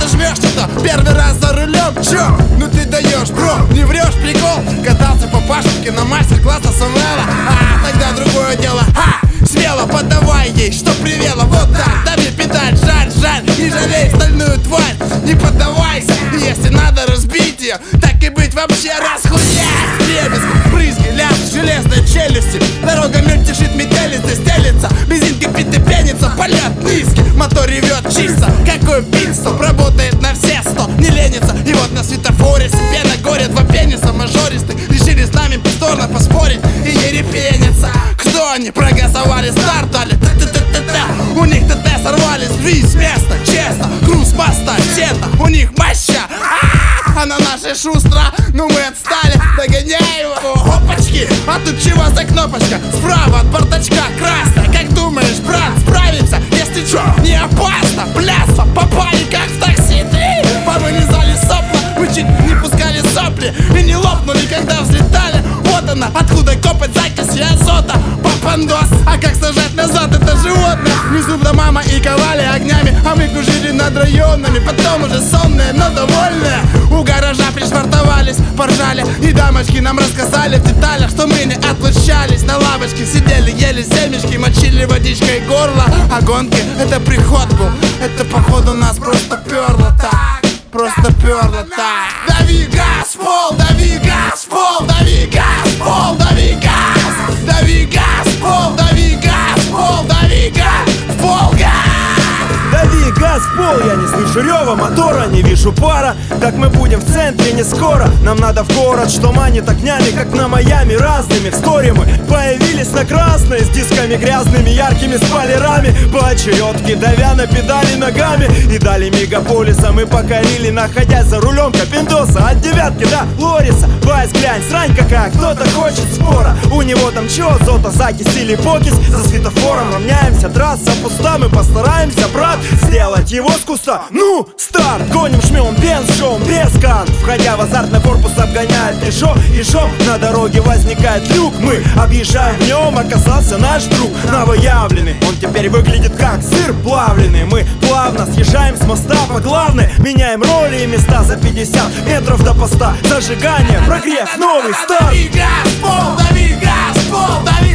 ты жмешь, что первый раз за рулем? Чё? Ну ты даешь, бро, не врешь, прикол. Катался по Пашечке на мастер-класса Самвела. Тогда другое дело. Смело подавай ей, что привело. Вот так, дави педаль, жаль, не жалей стальную тварь. Не поддавайся, если надо разбить ее, так и быть, вообще расхуять. Дребезг, брызги, лязг железной челюсти. Дорога мельтешит, метелица стелится. Бензин кипит и пенится, полет низкий. Мотор ревет чисто, какой пит-стоп. Работает на все 100, не ленится. И вот на светофоре пена горит. Два пениса мажористых решили с нами повторно поспорить и ерепениться. Кто они? Проголосовали, старт дали. У них ТТ сорвались, движ с места, честно. Груз моста, честно, у них моща. А на нашей шустро, ну мы отстали, догоняй его. Опачки, а тут чего за кнопочка? Справа от бардачка красная. Как думаешь, брат, справится? Если чё, не опасно, блядство, попали как в такси. Повылезали сопла, мы чуть не пускали сопли и не лопнули, когда взлетали. Вот она, откуда копать закись азота. Папандос, а как сажать назад это животное? Внизу мама и ковали огнями, а мы кружили над районами. Потом уже сонные, но довольные. У гаража пришвартовались, поржали. И дамочки нам рассказали в деталях, что мы не отлучались. На лавочке сидели, ели семечки, мочили водичкой горло. А гонки это приход был, это походу нас просто перло так. Просто перло так. Дави газ, пол, дави газ, пол, дави газ, пол, дави газ. Дави газ, пол, дави газ, пол, дави газ, пол, газ. Дави газ в пол, я не слышу рева мотора, не вижу пара. Так мы будем в центре не скоро. Нам надо в город, что манит огнями, как на Майами разными. Вскоре мы появились на красной, с дисками грязными, яркими спойлерами. По очередке, давя на педали ногами. И дали мегаполиса мы покорили, находясь за рулем Капиндоса. От девятки до Лориса, Вайс, глянь, срань какая, кто-то хочет спора. У него там чё, зота, закись или покись. За светофором равняемся, трасса пуста. Мы постараемся, брат, сделать его с куста. Ну, старт, гоним, жмем, бенз, шоу, без кант. Входя в азартный корпус, обгоняет Пежо. И шоу, на дороге возникает люк. Мы объезжаем в нем, оказался наш друг новоявленный. Он теперь выглядит как сыр плавленый. Мы плавно съезжаем с моста по главной. Меняем роли и места за 50 метров до поста. Зажигание, прогрев, новый старт. Дави газ, пол, дави газ, пол, дави